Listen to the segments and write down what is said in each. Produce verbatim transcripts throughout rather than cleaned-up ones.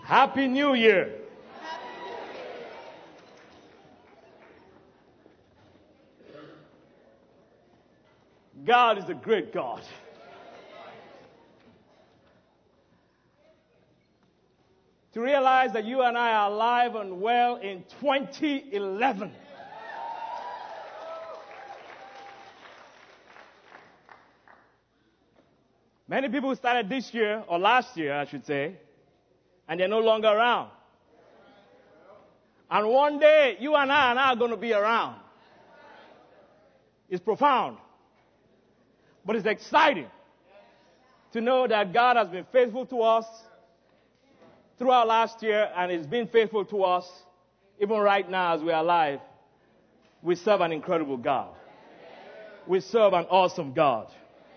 Happy New Year. God is a great God. To realize that you and I are alive and well in twenty eleven. Many people started this year, or last year, I should say, and they're no longer around. And one day, you and I are not going to be around. It's profound. But it's exciting to know that God has been faithful to us throughout last year, and He's been faithful to us even right now as we are alive. We serve an incredible God. We serve an awesome God.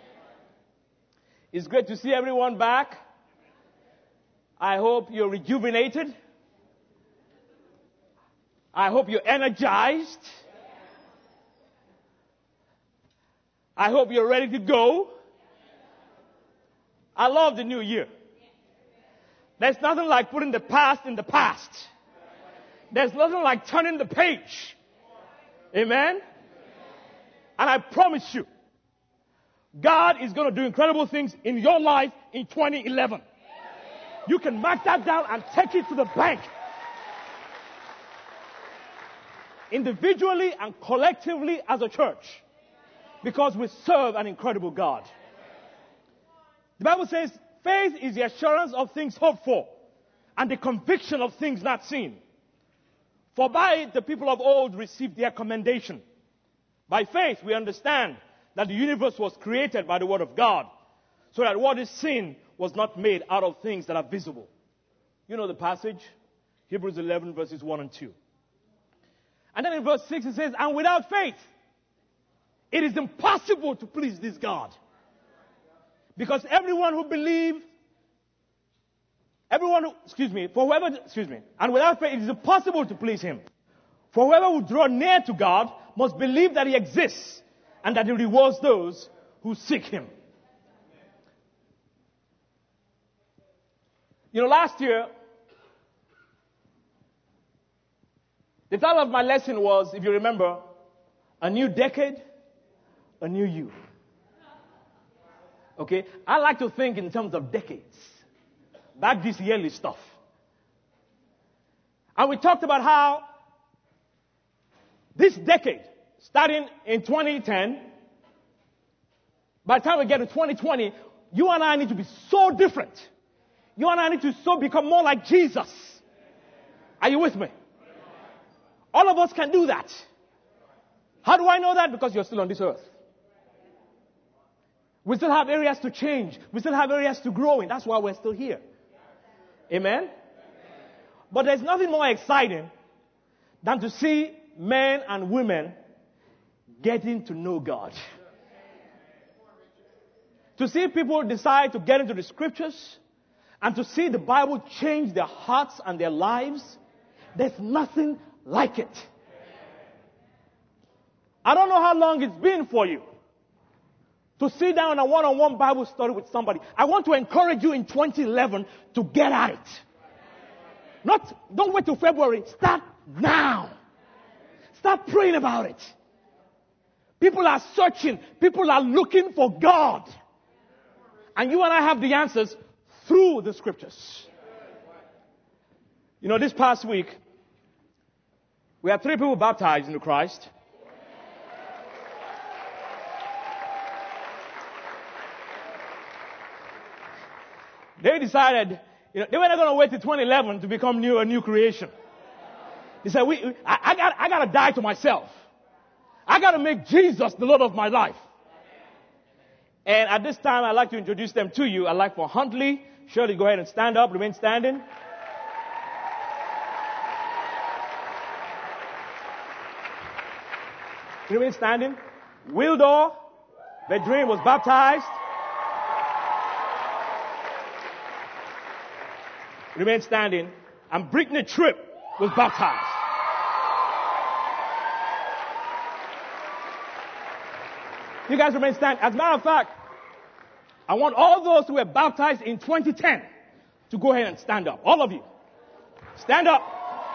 It's great to see everyone back. I hope you're rejuvenated. I hope you're energized. I hope you're ready to go. I love the new year. There's nothing like putting the past in the past. There's nothing like turning the page. Amen? And I promise you, God is going to do incredible things in your life in twenty eleven. You can mark that down and take it to the bank. Individually and collectively as a church. Because we serve an incredible God. The Bible says, faith is the assurance of things hoped for and the conviction of things not seen. For by it the people of old received their commendation. By faith we understand that the universe was created by the word of God, so that what is seen was not made out of things that are visible. You know the passage? Hebrews eleven verses one and two. And then in verse six it says, and without faith, it is impossible to please this God. Because everyone who believes, everyone who, excuse me, for whoever, excuse me, and without faith it is impossible to please Him. For whoever will draw near to God must believe that He exists and that He rewards those who seek Him. You know, last year, the title of my lesson was, if you remember, A New Decade, A New You. Okay? I like to think in terms of decades. Back this yearly stuff. And we talked about how this decade, starting in twenty ten, by the time we get to twenty twenty, you and I need to be so different. You and I need to so become more like Jesus. Are you with me? All of us can do that. How do I know that? Because you're still on this earth. We still have areas to change. We still have areas to grow in. That's why we're still here. Amen? But there's nothing more exciting than to see men and women getting to know God. To see people decide to get into the scriptures and to see the Bible change their hearts and their lives, there's nothing like it. I don't know how long it's been for you to sit down on a one-on-one Bible study with somebody. I want to encourage you in twenty eleven to get at it. Not, don't wait till February. Start now. Start praying about it. People are searching. People are looking for God. And you and I have the answers through the scriptures. You know, this past week, we had three people baptized into Christ. They decided, you know, they were not going to wait till twenty eleven to become new, a new creation. They said, we, I, I got, I got to die to myself. I got to make Jesus the Lord of my life. And at this time, I'd like to introduce them to you. I'd like for Huntley, Shirley, go ahead and stand up, remain standing. Remain standing. Wildor, Vedrin was baptized. Remain standing. And Brittany Tripp was baptized. You guys remain standing. As a matter of fact, I want all those who were baptized in twenty ten to go ahead and stand up. All of you. Stand up.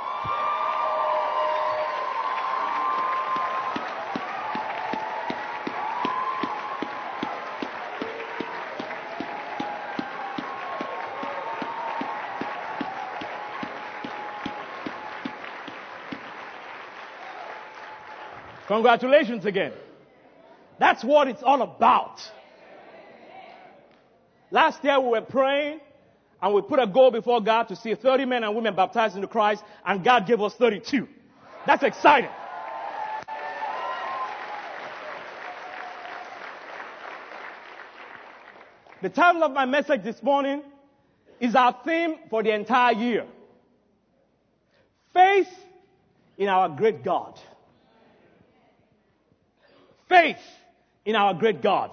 Congratulations again. That's what it's all about. Last year we were praying and we put a goal before God to see thirty men and women baptized into Christ, and God gave us thirty-two. That's exciting. The title of my message this morning is our theme for the entire year. Faith in our great God. Faith in our great God.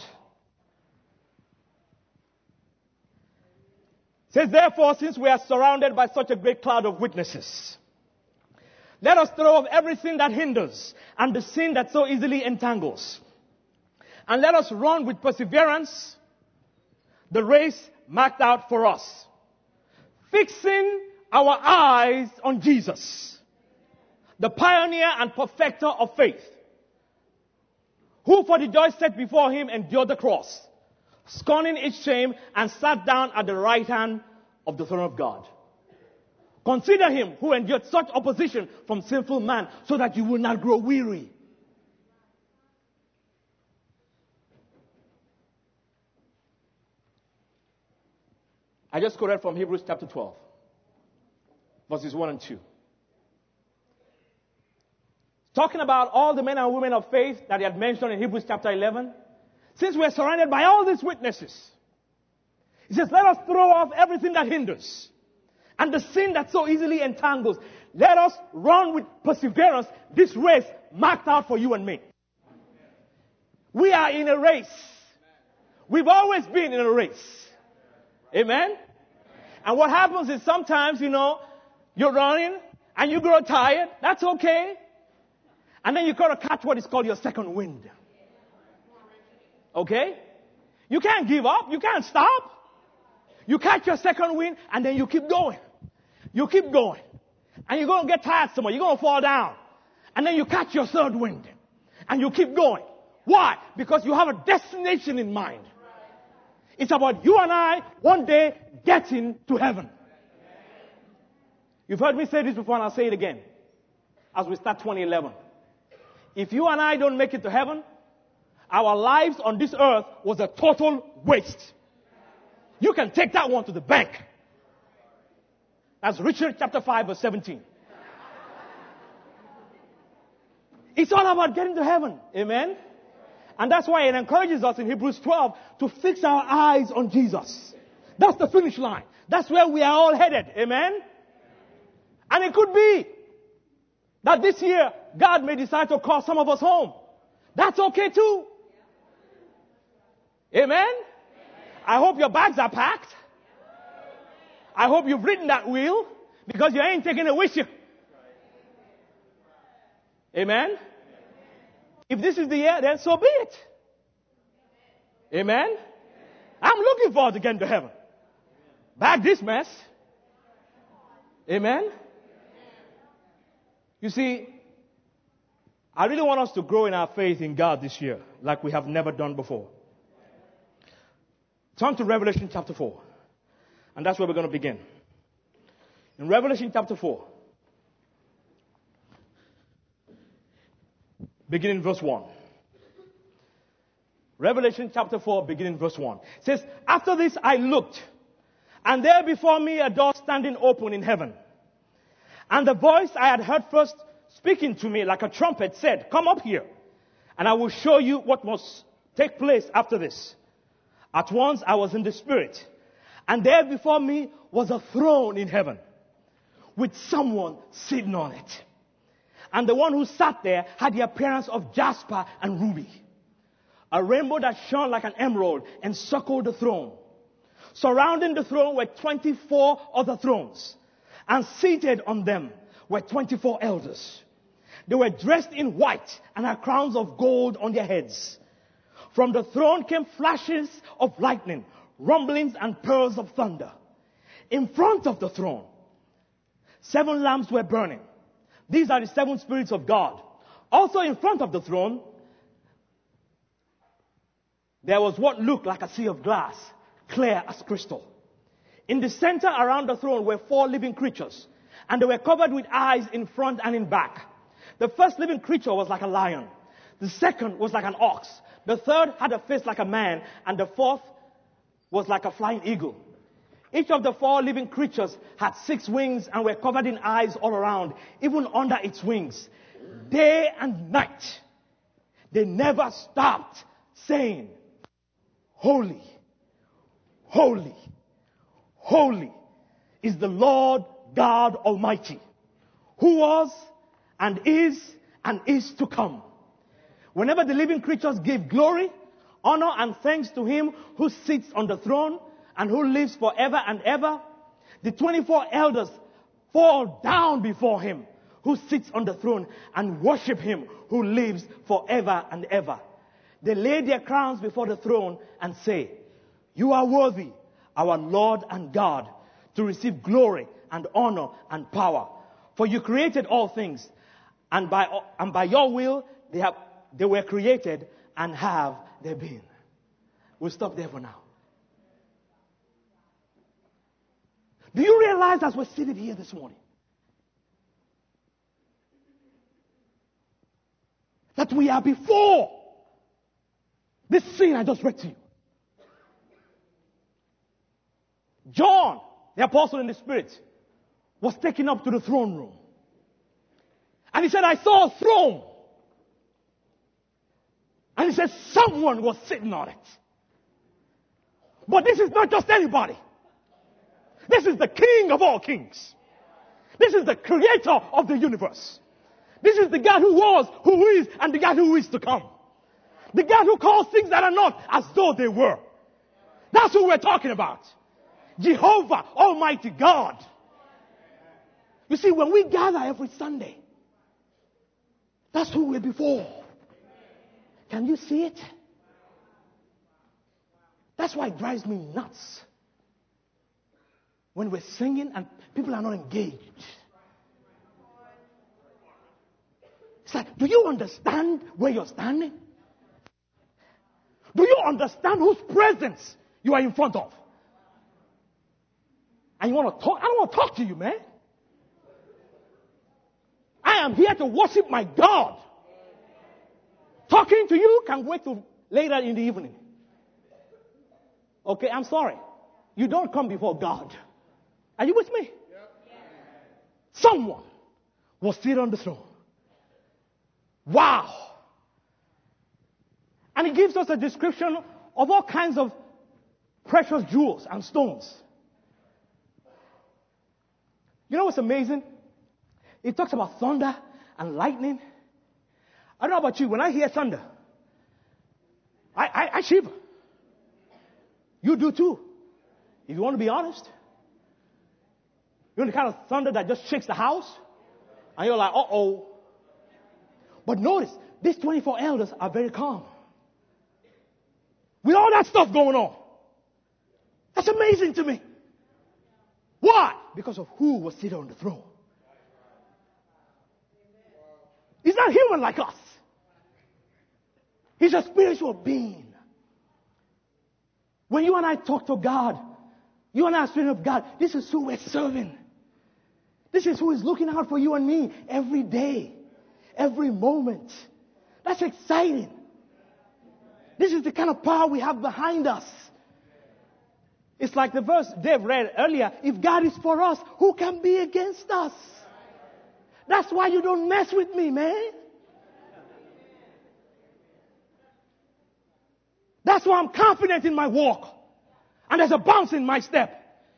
It says, therefore, since we are surrounded by such a great cloud of witnesses, let us throw off everything that hinders and the sin that so easily entangles. And let us run with perseverance the race marked out for us, fixing our eyes on Jesus, the pioneer and perfecter of faith, who for the joy set before him endured the cross, scorning its shame, and sat down at the right hand of the throne of God. Consider him who endured such opposition from sinful man, so that you will not grow weary. I just quoted from Hebrews chapter twelve, verses one and two. Talking about all the men and women of faith that he had mentioned in Hebrews chapter eleven. Since we're surrounded by all these witnesses, he says, let us throw off everything that hinders and the sin that so easily entangles. Let us run with perseverance this race marked out for you and me. We are in a race. We've always been in a race. Amen? And what happens is sometimes, you know, you're running and you grow tired. That's okay. And then you got to catch what is called your second wind. Okay? You can't give up. You can't stop. You catch your second wind and then you keep going. You keep going. And you're going to get tired somewhere. You're going to fall down. And then you catch your third wind. And you keep going. Why? Because you have a destination in mind. It's about you and I one day getting to heaven. You've heard me say this before, and I'll say it again as we start twenty eleven. If you and I don't make it to heaven, our lives on this earth was a total waste. You can take that one to the bank. That's Richard chapter five, verse seventeen. It's all about getting to heaven. Amen? And that's why it encourages us in Hebrews twelve to fix our eyes on Jesus. That's the finish line. That's where we are all headed. Amen? And it could be that this year, God may decide to call some of us home. That's okay too. Amen? I hope your bags are packed. I hope you've written that will, because you ain't taking it with you. Amen? If this is the year, then so be it. Amen? I'm looking forward to getting to heaven. Back this mess. Amen? You see, I really want us to grow in our faith in God this year, like we have never done before. Turn to Revelation chapter four. And that's where we're going to begin. In Revelation chapter four, beginning verse one. Revelation chapter four, beginning verse one. It says, after this I looked, and there before me a door standing open in heaven. And the voice I had heard first speaking to me like a trumpet said, come up here, and I will show you what must take place after this. At once I was in the Spirit, and there before me was a throne in heaven, with someone sitting on it. And the one who sat there had the appearance of jasper and ruby. A rainbow that shone like an emerald encircled the throne. Surrounding the throne were twenty-four other thrones, and seated on them were twenty-four elders. They were dressed in white and had crowns of gold on their heads. From the throne came flashes of lightning, rumblings and peals of thunder. In front of the throne Seven lamps were burning. These are the seven spirits of God. Also in front of the throne, there was what looked like a sea of glass, clear as crystal. In the center around the throne were four living creatures, and they were covered with eyes in front and in back. The first living creature was like a lion. The second was like an ox. The third had a face like a man, and the fourth was like a flying eagle. Each of the four living creatures had six wings and were covered in eyes all around, even under its wings. Day and night, they never stopped saying, Holy, holy, holy is the Lord God Almighty, who was and is and is to come. Whenever the living creatures give glory, honor, and thanks to him who sits on the throne and who lives forever and ever, the twenty-four elders fall down before him who sits on the throne and worship him who lives forever and ever. They lay their crowns before the throne and say, You are worthy, our Lord and God, to receive glory and honor and power. For you created all things, and by, and by your will they have, they were created and have their being. We'll stop there for now. Do you realize as we're seated here this morning that we are before this scene I just read to you? John, the apostle in the Spirit, was taken up to the throne room. And he said, I saw a throne. And he said, someone was sitting on it. But this is not just anybody. This is the King of all kings. This is the creator of the universe. This is the God who was, who is, and the God who is to come. The God who calls things that are not as though they were. That's who we're talking about. Jehovah, Almighty God. You see, when we gather every Sunday, that's who we're before. Can you see it? That's why it drives me nuts when we're singing and people are not engaged. It's like, do you understand where you're standing? Do you understand whose presence you are in front of? And you want to talk? I don't want to talk to you, man. I am here to worship my God. Talking to you can wait till later in the evening. Okay, I'm sorry. You don't come before God. Are you with me? Someone was seated on the throne. Wow. And he gives us a description of all kinds of precious jewels and stones. You know what's amazing? It talks about thunder and lightning. I don't know about you. When I hear thunder, I, I, I shiver. You do too. If you want to be honest. You're the kind of thunder that just shakes the house. And you're like, uh-oh. But notice, these twenty-four elders are very calm. With all that stuff going on. That's amazing to me. Why? Because of who was seated on the throne. He's not human like us. He's a spiritual being. When you and I talk to God, you and I are spirit of God, this is who we're serving. This is who is looking out for you and me every day, every moment. That's exciting. This is the kind of power we have behind us. It's like the verse Dave read earlier. If God is for us, who can be against us? That's why you don't mess with me, man. That's why I'm confident in my walk. And there's a bounce in my step.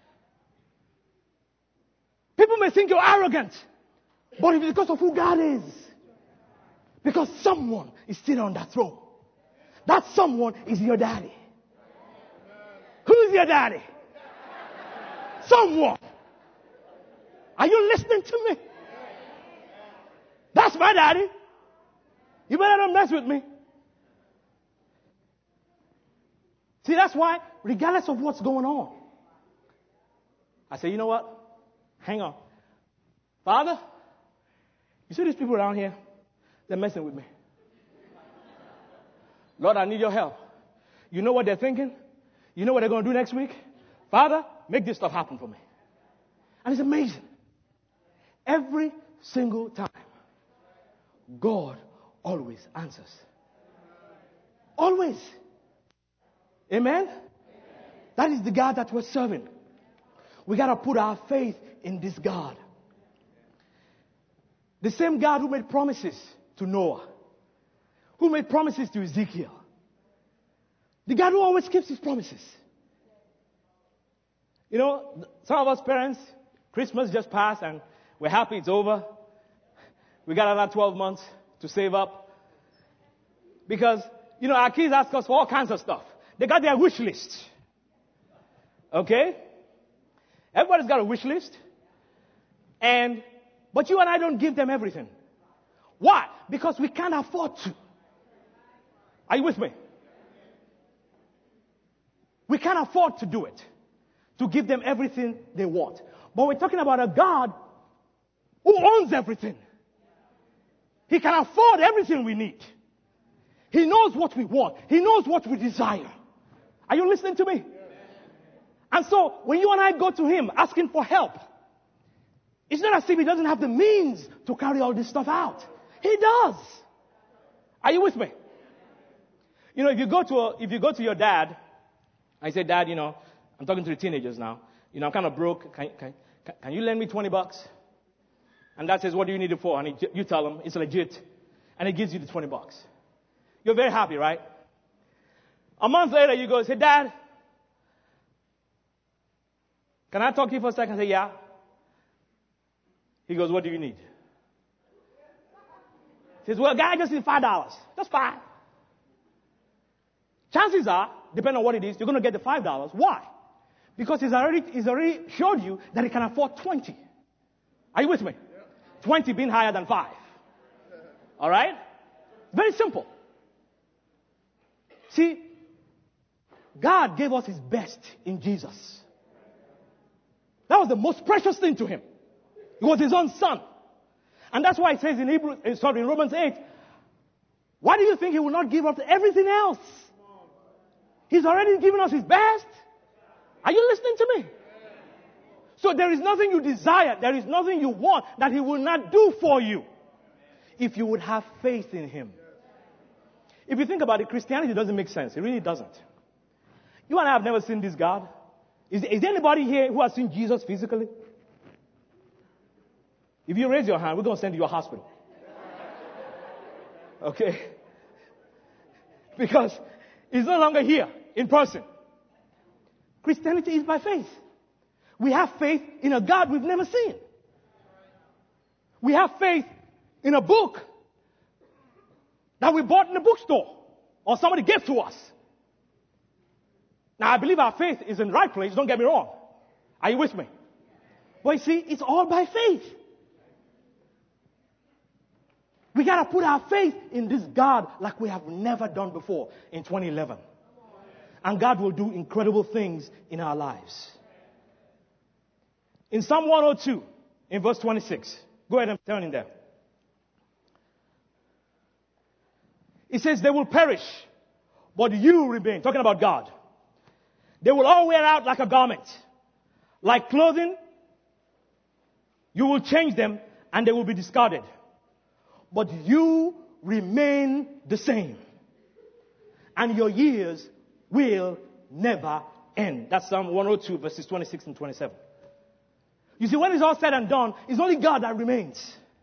People may think you're arrogant. But it's because of who God is. Because someone is sitting on that throne. That someone is your daddy. Who's your daddy? Someone. Are you listening to me? That's my daddy. You better not mess with me. See, that's why, regardless of what's going on, I say, you know what? Hang on. Father, you see these people around here? They're messing with me. Lord, I need your help. You know what they're thinking? You know what they're going to do next week? Father, make this stuff happen for me. And it's amazing. Every single time, God always answers. Always. Amen? That is the God that we're serving. We got to put our faith in this God. The same God who made promises to Noah, who made promises to Ezekiel. The God who always keeps his promises. You know, some of us parents, Christmas just passed and we're happy it's over. We got another twelve months to save up. Because, you know, our kids ask us for all kinds of stuff. They got their wish list. Okay? Everybody's got a wish list. And, but you and I don't give them everything. Why? Because we can't afford to. Are you with me? We can't afford to do it. To give them everything they want. But we're talking about a God who owns everything. He can afford everything we need. He knows what we want. He knows what we desire. Are you listening to me? And so, when you and I go to Him asking for help, it's not as if He doesn't have the means to carry all this stuff out. He does. Are you with me? You know, if you go to a, if you go to your dad, I say, Dad, you know, I'm talking to the teenagers now. You know, I'm kind of broke. Can, can, can you lend me twenty bucks? And Dad says, what do you need it for? And he, you tell him, it's legit. And he gives you the twenty bucks. You're very happy, right? A month later, you go, say, Dad, can I talk to you for a second? I say, yeah. He goes, what do you need? He says, well, guy, I just need five dollars. That's fine. Chances are, depending on what it is, you're going to get the five dollars. Why? Because he's already, he's already showed you that he can afford twenty. Are you with me? twenty being higher than five. All right? Very simple. See, God gave us His best in Jesus. That was the most precious thing to Him. It was His own Son. And that's why it says in Hebrews, sorry, in Romans eight, why do you think He will not give us everything else? He's already given us His best. Are you listening to me? So there is nothing you desire, there is nothing you want that He will not do for you if you would have faith in Him. If you think about it, Christianity doesn't make sense. It really doesn't. You and I have never seen this God. Is, is there anybody here who has seen Jesus physically? If you raise your hand, we're going to send you to a hospital. Okay? Because He's no longer here in person. Christianity is by faith. We have faith in a God we've never seen. We have faith in a book that we bought in a bookstore or somebody gave to us. Now, I believe our faith is in the right place. Don't get me wrong. Are you with me? But you see, it's all by faith. We got to put our faith in this God like we have never done before in twenty eleven. And God will do incredible things in our lives. In Psalm one oh two, in verse twenty-six, go ahead and turn in there. It says, they will perish, but you remain. Talking about God. They will all wear out like a garment. Like clothing, you will change them and they will be discarded. But you remain the same. And your years will never end. That's Psalm one oh two, verses twenty-six and twenty-seven. You see, when it's all said and done, it's only God that remains.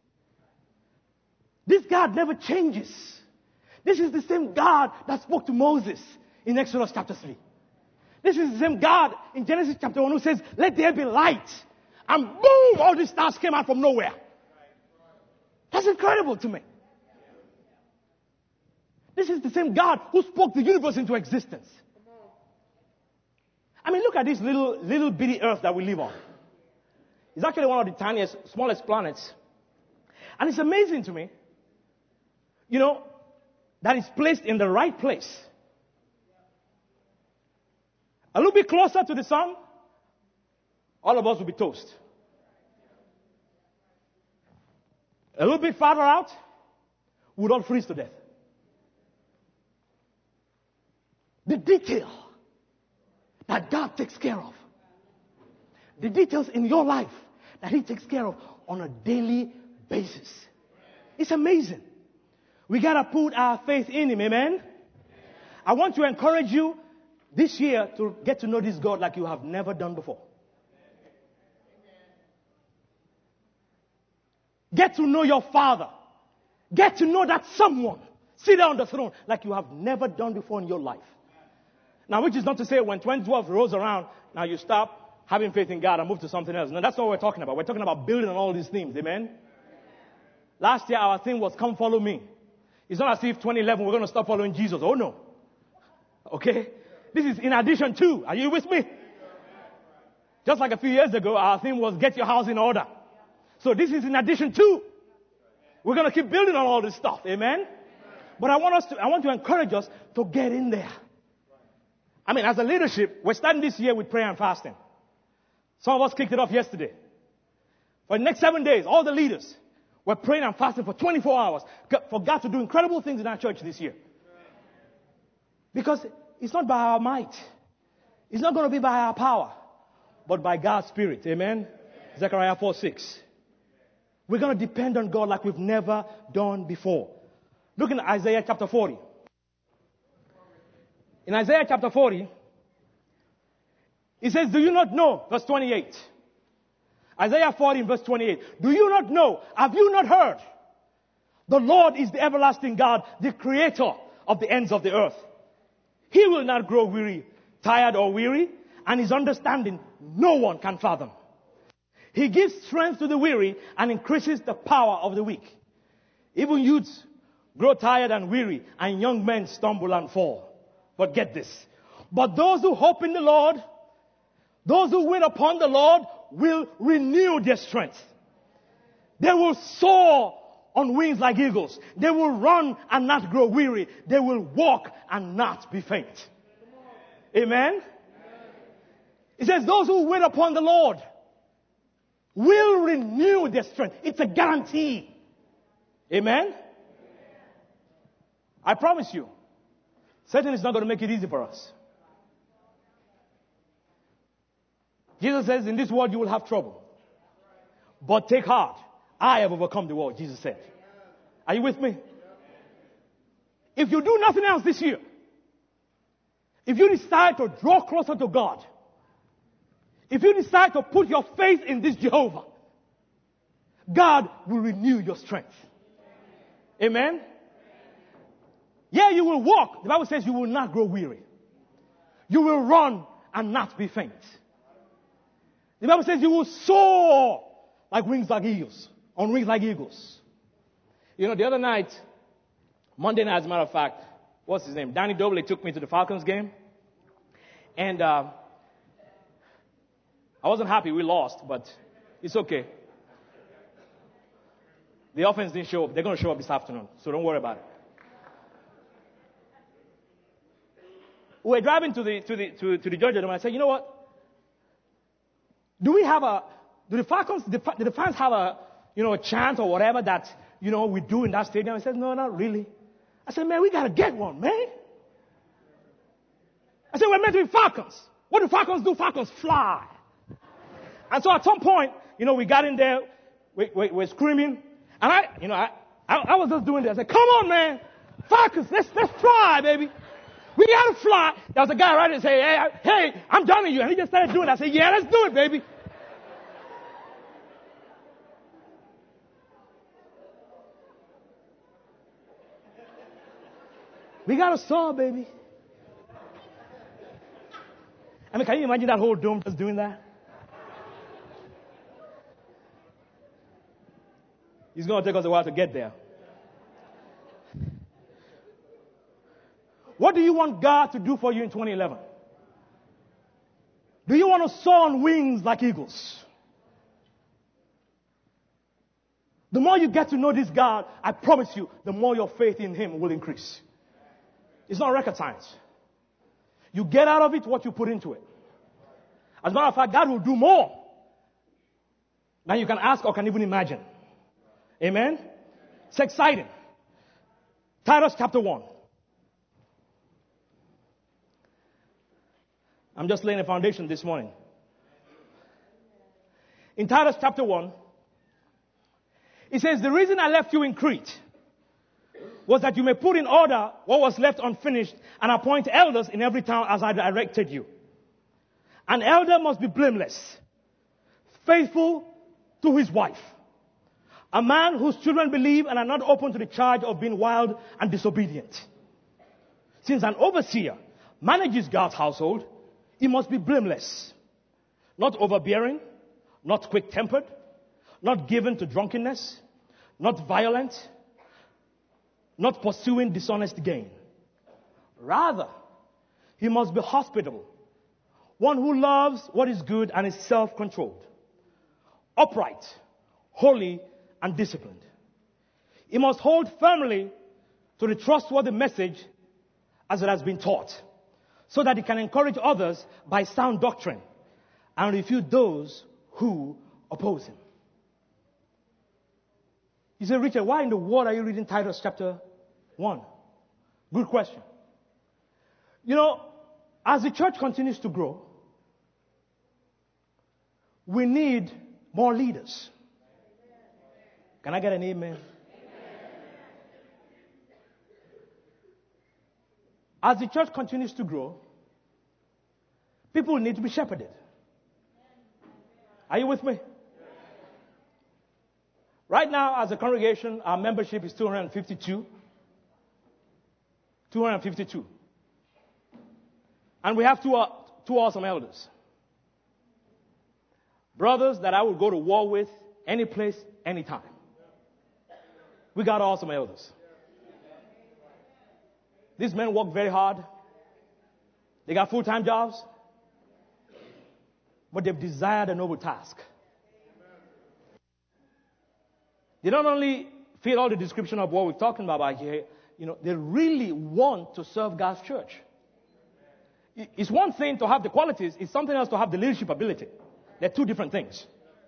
This God never changes. This is the same God that spoke to Moses in Exodus chapter three. This is the same God in Genesis chapter one who says, let there be light. And boom, all these stars came out from nowhere. That's incredible to me. This is the same God who spoke the universe into existence. I mean, look at this little, little bitty earth that we live on. It's actually one of the tiniest, smallest planets. And it's amazing to me, you know, that it's placed in the right place. A little bit closer to the sun, all of us will be toast. A little bit farther out, we would all freeze to death. The detail that God takes care of. The details in your life that He takes care of on a daily basis. It's amazing. We got to put our faith in Him, amen? I want to encourage you this year to get to know this God like you have never done before. Get to know your Father. Get to know that someone sit on the throne like you have never done before in your life. Now, which is not to say when twenty twelve rolls around, now you stop having faith in God and move to something else. No, that's not what we're talking about. We're talking about building on all these themes. Amen? Last year, our theme was come follow me. It's not as if twenty eleven we're going to stop following Jesus. Oh, no. Okay? This is in addition to. Are you with me? Just like a few years ago, our theme was get your house in order. So this is in addition to. We're going to keep building on all this stuff. Amen? But I want us to, I want to encourage us to get in there. I mean, as a leadership, we're starting this year with prayer and fasting. Some of us kicked it off yesterday. For the next seven days, all the leaders were praying and fasting for twenty-four hours for God to do incredible things in our church this year. Because it's not by our might. It's not going to be by our power. But by God's Spirit. Amen? Zechariah four six. We're going to depend on God like we've never done before. Look in Isaiah chapter forty. In Isaiah chapter forty, it says, do you not know? Verse twenty-eight. Isaiah forty verse twenty-eight. Do you not know? Have you not heard? The Lord is the everlasting God, the creator of the ends of the earth. He will not grow weary, tired or weary, and His understanding no one can fathom. He gives strength to the weary and increases the power of the weak. Even youths grow tired and weary, and young men stumble and fall. But get this. But those who hope in the Lord, those who wait upon the Lord, will renew their strength. They will soar on wings like eagles. They will run and not grow weary. They will walk and not be faint. Amen? It says those who wait upon the Lord will renew their strength. It's a guarantee. Amen? I promise you, Satan is not going to make it easy for us. Jesus says, in this world you will have trouble. But take heart. I have overcome the world, Jesus said. Are you with me? If you do nothing else this year, if you decide to draw closer to God, if you decide to put your faith in this Jehovah, God will renew your strength. Amen? Yeah, you will walk. The Bible says you will not grow weary. You will run and not be faint. The Bible says you will soar like wings like eagles, on wings like eagles. You know, the other night, Monday night, as a matter of fact, what's his name? Danny Dobley took me to the Falcons game. And uh, I wasn't happy we lost, but it's okay. The offense didn't show up. They're going to show up this afternoon, so don't worry about it. We were driving to the to the to, to the Georgia Dome, and I said, you know what? Do we have a do the Falcons do the fans have a you know a chant or whatever that you know we do in that stadium? I said, no, not really. I said, man, we gotta get one, man. I said, we're meant to be Falcons. What do Falcons do? Falcons fly. And so at some point, you know, we got in there, we, we, we're screaming, and I, you know, I, I, I was just doing this. I said, come on, man, Falcons, let's let's fly, baby. We gotta fly. There was a guy right there saying, hey, I, hey, I'm done with you. And he just started doing it. I said, yeah, let's do it, baby. We gotta soar, baby. I mean, can you imagine that whole dome just doing that? It's gonna take us a while to get there. What do you want God to do for you in twenty eleven? Do you want to soar on wings like eagles? The more you get to know this God, I promise you, the more your faith in Him will increase. It's not rocket science. You get out of it what you put into it. As a matter of fact, God will do more than you can ask or can even imagine. Amen? It's exciting. Titus chapter one. I'm just laying a foundation this morning. In Titus chapter one, it says, the reason I left you in Crete was that you may put in order what was left unfinished and appoint elders in every town as I directed you. An elder must be blameless, faithful to his wife, a man whose children believe and are not open to the charge of being wild and disobedient. Since an overseer manages God's household, he must be blameless, not overbearing, not quick-tempered, not given to drunkenness, not violent, not pursuing dishonest gain. Rather, he must be hospitable, one who loves what is good and is self-controlled, upright, holy, and disciplined. He must hold firmly to the trustworthy message as it has been taught, so that he can encourage others by sound doctrine and refute those who oppose him. You say, Richard, why in the world are you reading Titus chapter one? Good question. You know, as the church continues to grow, we need more leaders. Can I get an amen? As the church continues to grow, people need to be shepherded. Are you with me? Right now, as a congregation, our membership is two hundred fifty-two. two hundred fifty-two. And we have two, uh, two awesome elders. Brothers that I would go to war with any place, anytime. We got awesome elders. These men work very hard. They got full-time jobs. But they've desired a noble task. They don't only fit all the description of what we're talking about here, you know, they really want to serve God's church. It's one thing to have the qualities, it's something else to have the leadership ability. They're two different things.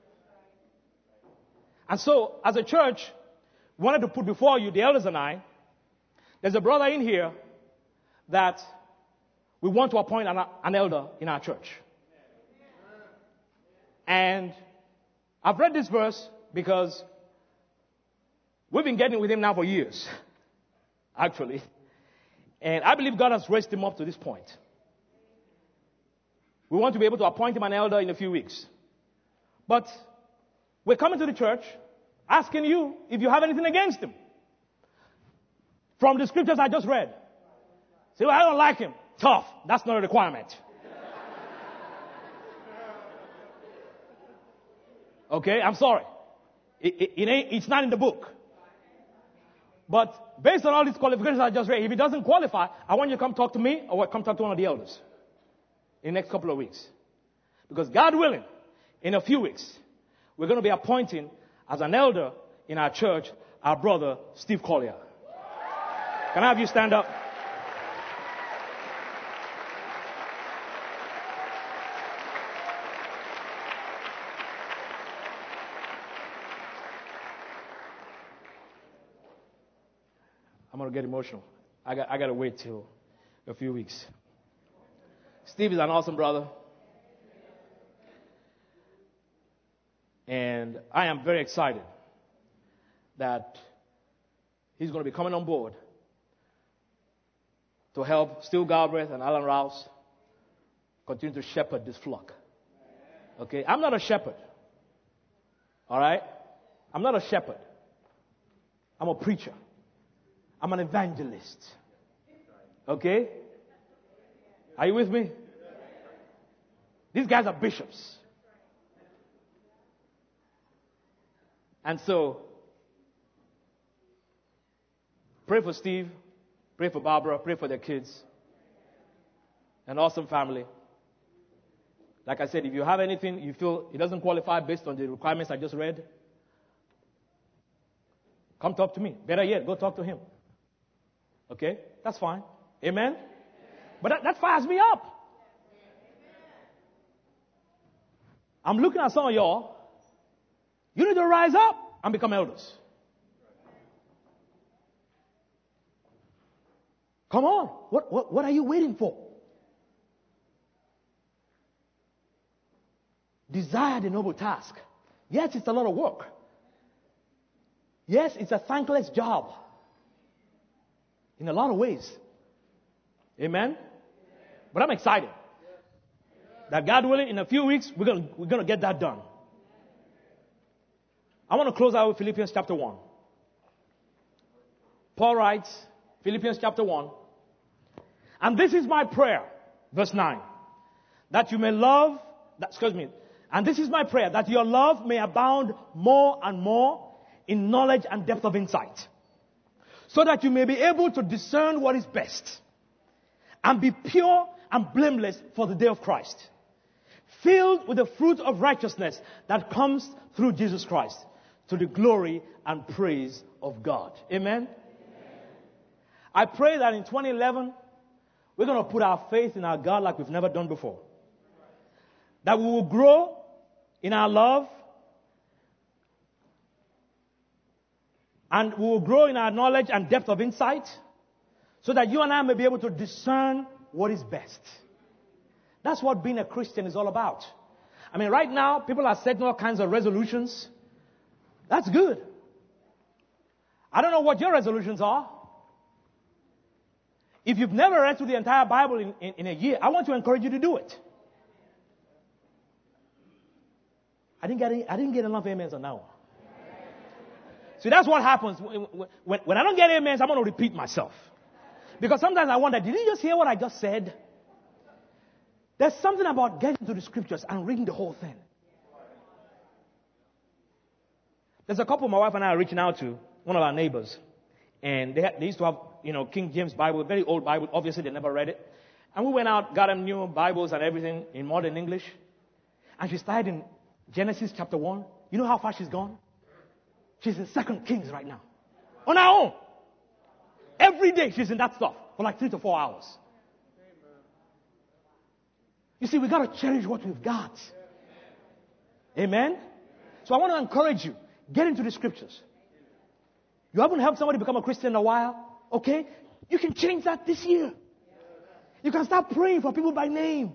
And so, as a church, we wanted to put before you, the elders and I, there's a brother in here that we want to appoint an, an elder in our church. And I've read this verse because we've been getting with him now for years, actually. And I believe God has raised him up to this point. We want to be able to appoint him an elder in a few weeks. But we're coming to the church asking you if you have anything against him. From the scriptures I just read. Say, well, I don't like him. Tough. That's not a requirement. Okay, I'm sorry. It, it, it ain't, it's not in the book. But based on all these qualifications I just read, if he doesn't qualify, I want you to come talk to me or come talk to one of the elders in the next couple of weeks. Because God willing, in a few weeks, we're going to be appointing as an elder in our church our brother Steve Collier. Can I have you stand up? I'm going to get emotional. I got, I got to wait till a few weeks. Steve is an awesome brother. And I am very excited that he's going to be coming on board to help Stu Galbraith and Alan Rouse continue to shepherd this flock. Okay? I'm not a shepherd. All right? I'm not a shepherd. I'm a preacher. I'm an evangelist. Okay? Are you with me? These guys are bishops. And so, pray for Steve, pray for Barbara, pray for their kids. An awesome family. Like I said, if you have anything you feel it doesn't qualify based on the requirements I just read, come talk to me. Better yet, go talk to him. Okay? That's fine. Amen? But that, that fires me up. I'm looking at some of y'all. You need to rise up and become elders. Come on. What, what, what are you waiting for? Desire the noble task. Yes, it's a lot of work. Yes, it's a thankless job. In a lot of ways. Amen? But I'm excited. That God willing, in a few weeks, we're going we're going to get that done. I want to close out with Philippians chapter one. Paul writes, Philippians chapter one, and this is my prayer, verse nine, that you may love, that, excuse me, and this is my prayer, that your love may abound more and more in knowledge and depth of insight, so that you may be able to discern what is best, and be pure and blameless for the day of Christ, filled with the fruit of righteousness that comes through Jesus Christ, to the glory and praise of God. Amen? Amen. I pray that in twenty eleven, we're going to put our faith in our God like we've never done before. That we will grow in our love, and we will grow in our knowledge and depth of insight, so that you and I may be able to discern what is best. That's what being a Christian is all about. I mean, right now, people are setting all kinds of resolutions. That's good. I don't know what your resolutions are. If you've never read through the entire Bible in, in, in a year, I want to encourage you to do it. I didn't get any, I didn't get enough amens on that one. See, that's what happens. When, when, when I don't get amens, I'm going to repeat myself. Because sometimes I wonder, did you just hear what I just said? There's something about getting to the scriptures and reading the whole thing. There's a couple my wife and I are reaching out to, one of our neighbors. And they, had, they used to have, you know, King James Bible, a very old Bible. Obviously, they never read it. And we went out, got them new Bibles and everything in modern English. And she started in Genesis chapter one. You know how far she's gone? She's in Second Kings right now. On her own. Every day she's in that stuff for like three to four hours. You see, we got to cherish what we've got. Amen? So I want to encourage you. Get into the scriptures. You haven't helped somebody become a Christian in a while. Okay? You can change that this year. You can start praying for people by name.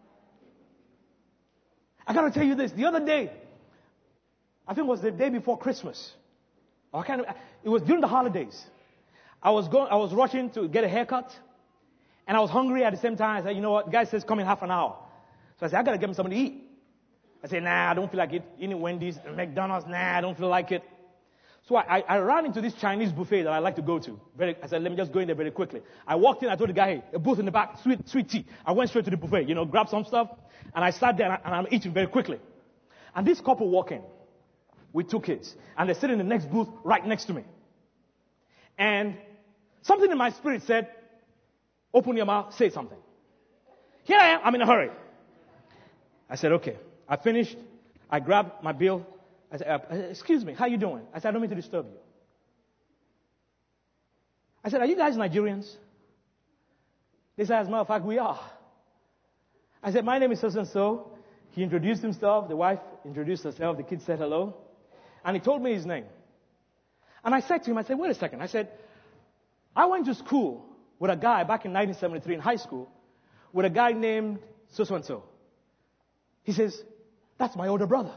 I got to tell you this. The other day, I think it was the day before Christmas. Or kind of, it was during the holidays. I was going, I was rushing to get a haircut. And I was hungry at the same time. I said, you know what? The guy says, come in half an hour. So I said, I got to get him something to eat. I said, nah, I don't feel like it. Eating Wendy's, McDonald's, nah, I don't feel like it. So I, I ran into this Chinese buffet that I like to go to. Very, I said, let me just go in there very quickly. I walked in, I told the guy, hey, a booth in the back, sweet, sweet tea. I went straight to the buffet, you know, grabbed some stuff. And I sat there and, I, and I'm eating very quickly. And this couple walk in with two kids. And they sit in the next booth right next to me. And something in my spirit said, open your mouth, say something. Here I am, I'm in a hurry. I said, okay. I finished. I grabbed my bill. I said, uh, excuse me, how you doing? I said, I don't mean to disturb you. I said, are you guys Nigerians? They said, as a matter of fact, we are. I said, my name is so-and-so. He introduced himself. The wife introduced herself. The kid said hello. And he told me his name. And I said to him, I said, wait a second. I said, I went to school with a guy back in nineteen seventy-three in high school with a guy named so-and-so. He says, that's my older brother.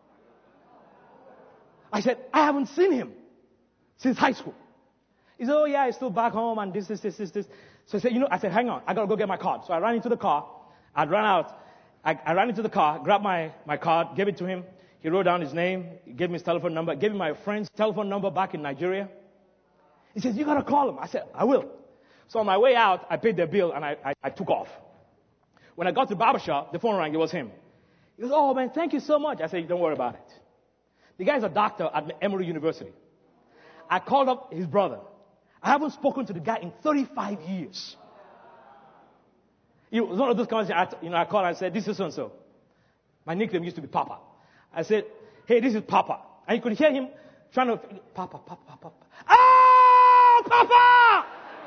I said, I haven't seen him since high school. He said, oh yeah, he's still back home and this, this, this, this, this. So I said, you know, I said, hang on, I gotta go get my card. So I ran into the car. I'd run out. I, I ran into the car, grabbed my, my card, gave it to him. He wrote down his name, he gave me his telephone number, gave me my friend's telephone number back in Nigeria. He says, you gotta call him. I said, I will. So on my way out, I paid the bill and I, I, I took off. When I got to the barbershop, the phone rang, it was him. He goes, oh man, thank you so much. I said, don't worry about it. The guy's a doctor at Emory University. I called up his brother. I haven't spoken to the guy in thirty-five years. It was one of those conversations, you know, I called and I said, this is so-and-so. My nickname used to be Papa. I said, hey, this is Papa. And you could hear him trying to, Papa, Papa, Papa. Oh, Papa!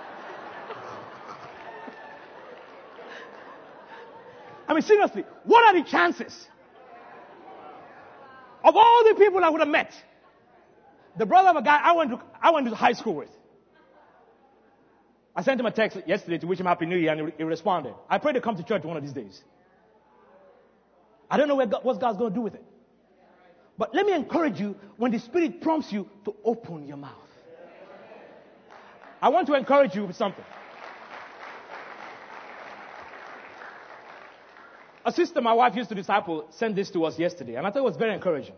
I mean, seriously, what are the chances of all the people I would have met? The brother of a guy I went to, I went to high school with. I sent him a text yesterday to wish him Happy New Year, and he, he responded. I pray to come to church one of these days. I don't know where God, what God's going to do with it. But let me encourage you, when the Spirit prompts you, to open your mouth. I want to encourage you with something. A sister my wife used to disciple sent this to us yesterday, and I thought it was very encouraging.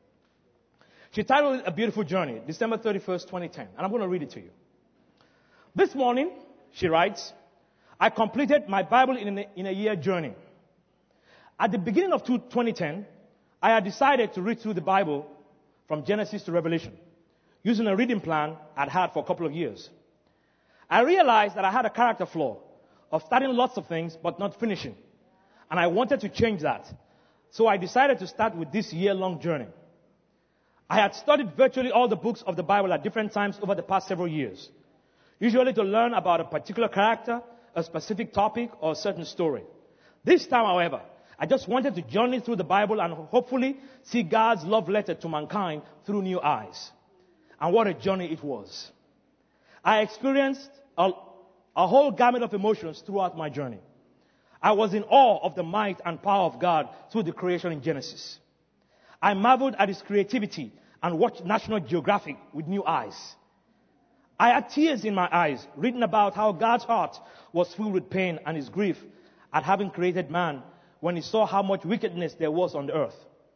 She titled it A Beautiful Journey, December thirty-first, twenty ten. And I'm going to read it to you. This morning, she writes, I completed my Bible in a, in a year journey. At the beginning of twenty ten, I had decided to read through the Bible from Genesis to Revelation, using a reading plan I'd had for a couple of years. I realized that I had a character flaw of starting lots of things but not finishing. And I wanted to change that. So I decided to start with this year-long journey. I had studied virtually all the books of the Bible at different times over the past several years, usually to learn about a particular character, a specific topic, or a certain story. This time, however, I just wanted to journey through the Bible and hopefully see God's love letter to mankind through new eyes. And what a journey it was. I experienced a, a whole gamut of emotions throughout my journey. I was in awe of the might and power of God through the creation in Genesis. I marveled at His creativity and watched National Geographic with new eyes. I had tears in my eyes reading about how God's heart was filled with pain and His grief at having created man when He saw how much wickedness there was on the earth.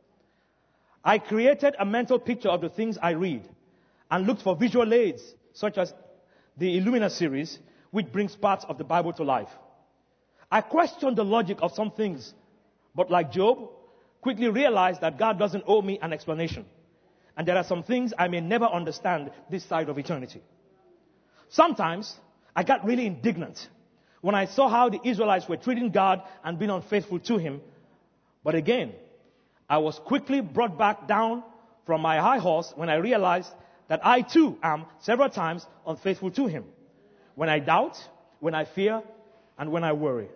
I created a mental picture of the things I read and looked for visual aids such as the Illumina series, which brings parts of the Bible to life. I questioned the logic of some things, but like Job, quickly realized that God doesn't owe me an explanation. And there are some things I may never understand this side of eternity. Sometimes I got really indignant when I saw how the Israelites were treating God and being unfaithful to Him. But again, I was quickly brought back down from my high horse when I realized that I too am several times unfaithful to Him. When I doubt, when I fear, and when I worry.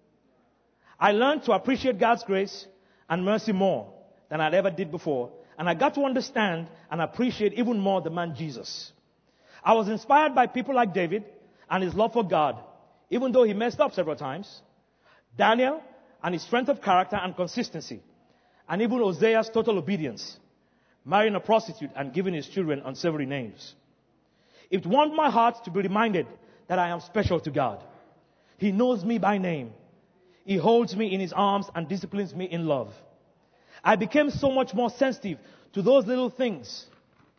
I learned to appreciate God's grace and mercy more than I'd ever did before. And I got to understand and appreciate even more the man Jesus. I was inspired by people like David and his love for God, even though he messed up several times. Daniel and his strength of character and consistency. And even Hosea's total obedience, marrying a prostitute and giving his children unsavory names. It warmed my heart to be reminded that I am special to God. He knows me by name. He holds me in His arms and disciplines me in love. I became so much more sensitive to those little things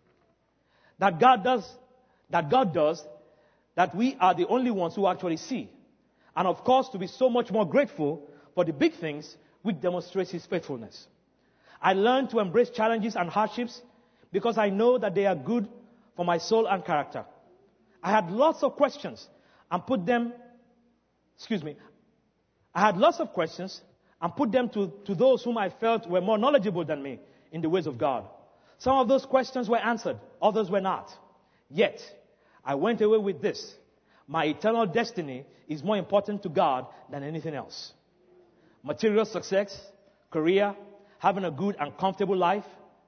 that God does, that God does, that we are the only ones who actually see. And of course, to be so much more grateful for the big things which demonstrates His faithfulness. I learned to embrace challenges and hardships because I know that they are good for my soul and character. I had lots of questions and put them Excuse me. I had lots of questions and put them to, to those whom I felt were more knowledgeable than me in the ways of God. Some of those questions were answered, others were not. Yet, I went away with this. My eternal destiny is more important to God than anything else. Material success, career, having a good and comfortable life,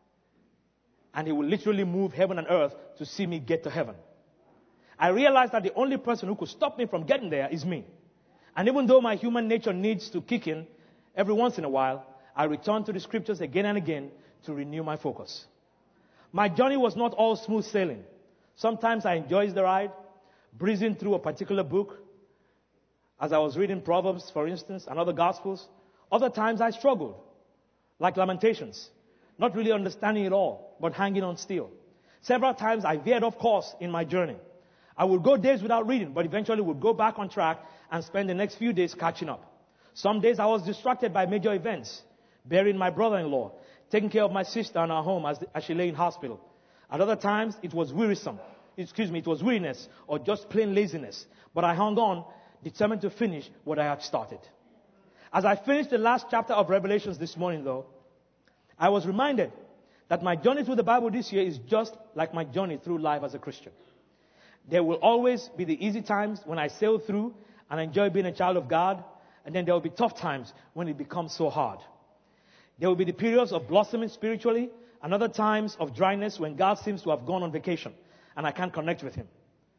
and He will literally move heaven and earth to see me get to heaven. I realized that the only person who could stop me from getting there is me. And even though my human nature needs to kick in every once in a while, I return to the scriptures again and again to renew my focus. My journey was not all smooth sailing. Sometimes I enjoyed the ride, breezing through a particular book, as I was reading Proverbs, for instance, and other Gospels. Other times I struggled, like Lamentations, not really understanding it all, but hanging on still. Several times I veered off course in my journey. I would go days without reading, but eventually would go back on track and spend the next few days catching up. Some days I was distracted by major events, burying my brother-in-law, taking care of my sister in her home as, the, as she lay in hospital. At other times, it was wearisome. Excuse me, it was weariness or just plain laziness. But I hung on, determined to finish what I had started. As I finished the last chapter of Revelations this morning, though, I was reminded that my journey through the Bible this year is just like my journey through life as a Christian. There will always be the easy times when I sail through and enjoy being a child of God, and then there will be tough times when it becomes so hard. There will be the periods of blossoming spiritually, and other times of dryness when God seems to have gone on vacation, and I can't connect with Him.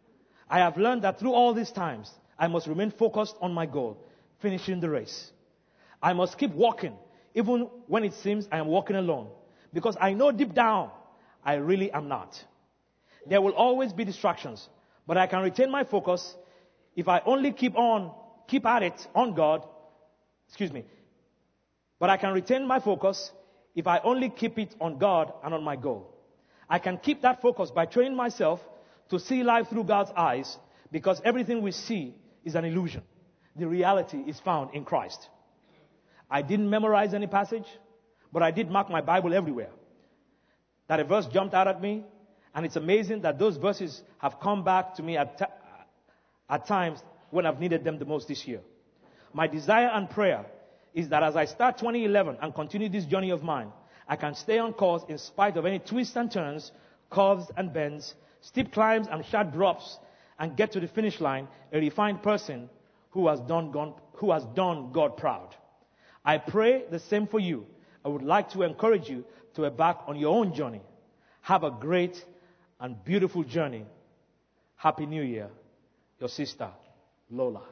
I have learned that through all these times, I must remain focused on my goal, finishing the race. I must keep walking, even when it seems I am walking alone, because I know deep down, I really am not. There will always be distractions, but I can retain my focus if I only keep on, keep at it on God. Excuse me. But I can retain my focus if I only keep it on God and on my goal. I can keep that focus by training myself to see life through God's eyes, because everything we see is an illusion. The reality is found in Christ. I didn't memorize any passage, but I did mark my Bible everywhere. That a verse jumped out at me, and it's amazing that those verses have come back to me at, t- at times when I've needed them the most this year. My desire and prayer is that as I start twenty eleven and continue this journey of mine, I can stay on course in spite of any twists and turns, curves and bends, steep climbs and sharp drops, and get to the finish line a refined person who has done God, who has done God proud. I pray the same for you. I would like to encourage you to embark on your own journey. Have a great and beautiful journey. Happy New Year. Your sister, Lola.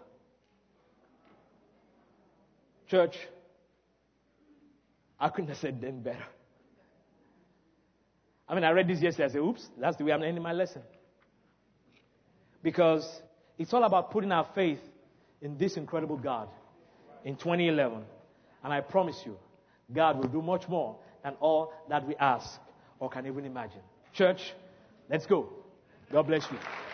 Church, I couldn't have said them better. I mean, I read this yesterday. I said, oops, that's the way I'm ending my lesson. Because it's all about putting our faith in this incredible God in twenty eleven. And I promise you, God will do much more than all that we ask or can even imagine. Church, let's go. God bless you.